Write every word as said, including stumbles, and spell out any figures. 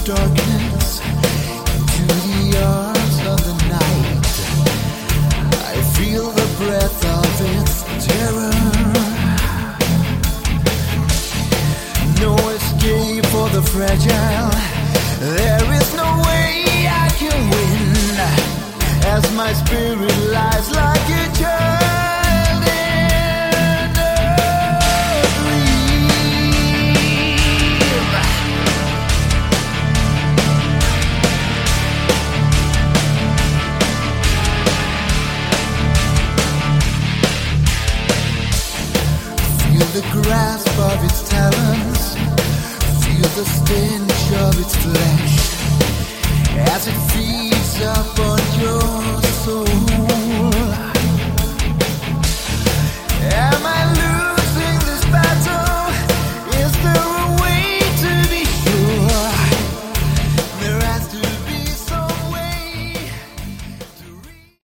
darkness into the arms of the night. I feel the breath of its terror. No escape for the fragile. There is no way I can win as my spirit lies like a child in a dream. Feel the grasp of its talons, feel the stench of its flesh as it feeds up